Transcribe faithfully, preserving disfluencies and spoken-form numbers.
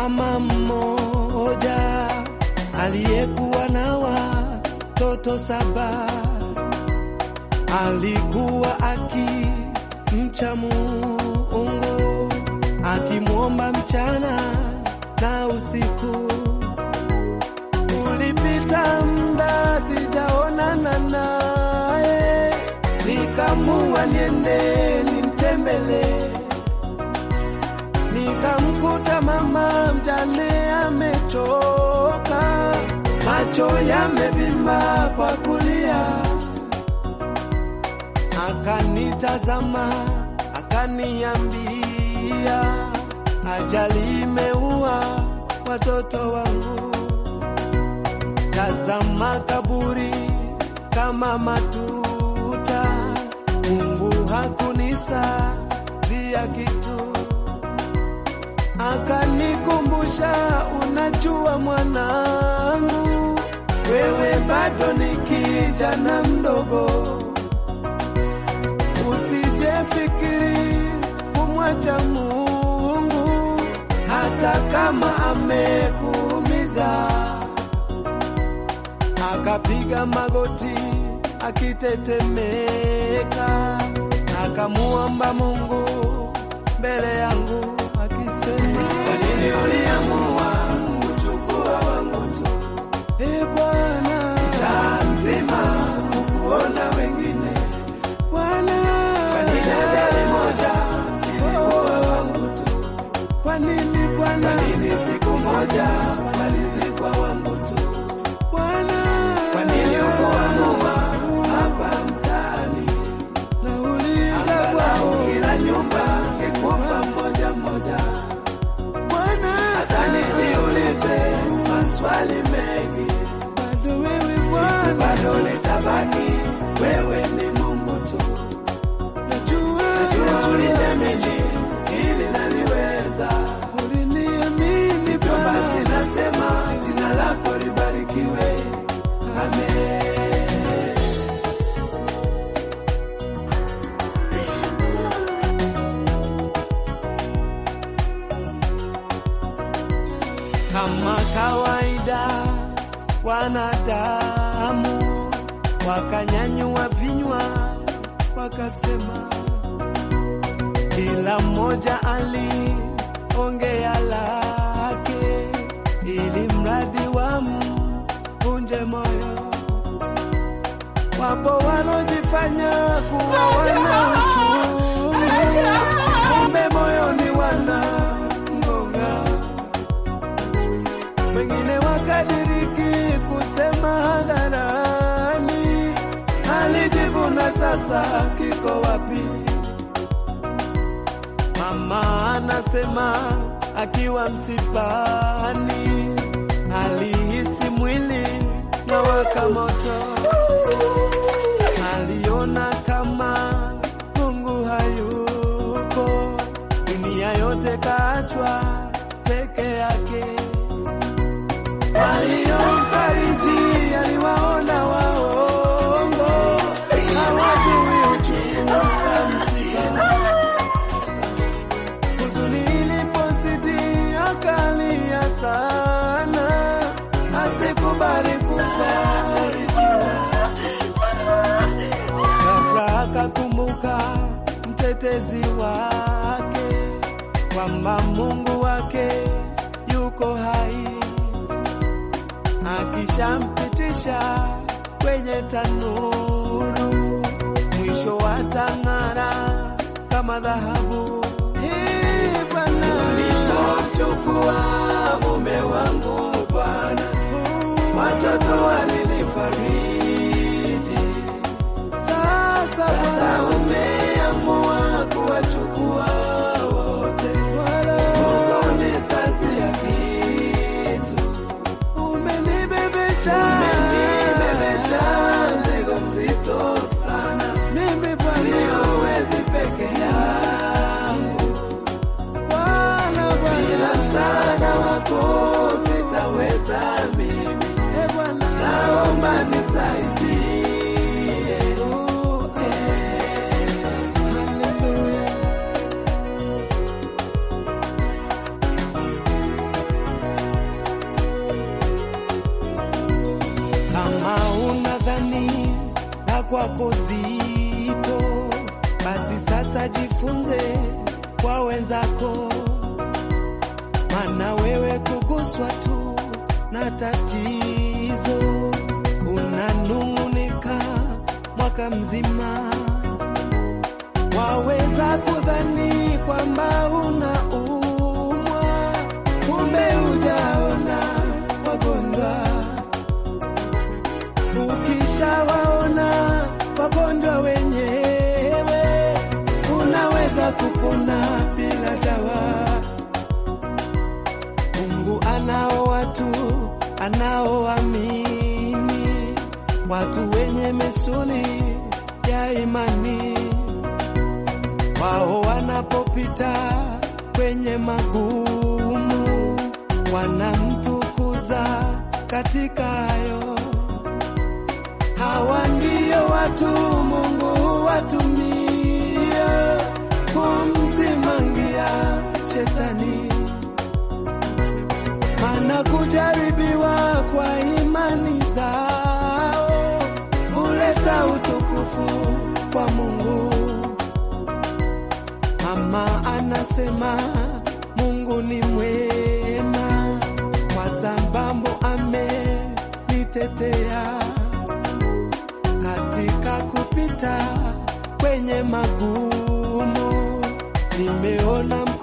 Mama mmoja aliyekuwa na watoto saba alikuwa akimcha Mungu, akimwomba mchana na usiku. Ulipita muda sijaonana naye, nikamua niende nimtembelee. Nikamkuta mama mjane amechoka, macho yamevimba kwa kulia. Akanitazama akaniambia, ajali imeua watoto wangu. Tazama kaburi kama matuta, Mungu hakunisaidia kitu. Akanikumbusha, unajua mwanangu, wewe bado ni kijana mdogo, usijefikiri kumwacha Mungu hata kama amekuumiza. Akapiga magoti akitetemeka, akamuomba Mungu mbele yangu akisema, kwa nini uliamua kuchukua wangu tu? E Bwana, mtaa mzima kukuona wengine. Bwana, kwa nini ajali moja ilikuwa wangu tu? Kwa nini Bwana? Kwa nini siku moja walizikwa wangu tu? Bwana, kwa nini ukuamua hapa mtaani? Nauliza Bwana, kila nyumba ingekufa mmoja mmoja. Bwana, hata nijiulize maswali mengi, bado wewe Bwana, bado nitabaki wewe ni Mungu tu. Najua, najua uliniamini ili naliweza, uliniamini Bwana. Basi nasema jina lako libarikiwe. Amen. Kama kawaida wanadamu wakanyanyua vinywa wakasema, kila mmoja aliongea lake, ili mradi wamvunje moyo. Wapo walojifanya kuwa wana uchungu, kumbe moyoni wana ngonga. Wengine wakadiriki kusema hadharani, alijivuna sasa kiko wapi? Mama anasema akiwa msipani, alihisi mwili na waka moto. Aliona kama Mungu hayuko, dunia yote kaachwa peke yake. Waliomfariji aliwaona waongo, hawajui uchungu wa msiba. Huzuni ilipozidi akalia sana, asikubali kufa. Ghafla akakumbuka mtetezi wake, kwamba Mungu wake yuko hai, akishampitisha kwenye tanuru, mwisho watang'ara kama dhahabu. Ee Bwana, ulipochukua mume wangu Bwana, watoto walinifariji. Sasa, sasa umeamua kuwachukua wote, ukonisazia kitu. Umenibebesha, umenibebesha mzigo mzito sana. Mimi Bwana siwezi peke yangu. la kwako zito, basi sasa jifunze kwa wenzako, maana wewe kuguswa tu na tatizo, unanung'unika mwaka mzima. Waweza kudhani kwamba unaumwa, kumbe hujaona wagonjwa. Ukishawaona wagonjwa wenyewe, unaweza kupona bila dawa. Mungu anao watu anaoamini, watu wenye misuli ya imani. Wao wanapopita kwenye magumu, wanamtukuza katika hayo. Hawa ndio watu Mungu watumia kumsimangia shetani, maana kujaribiwa kwa imani zao huleta utukufu kwa Mungu. Mama anasema Mungu ni mwema, kwa sababu amenitetea katika kupita kwenye magumu. Nimeona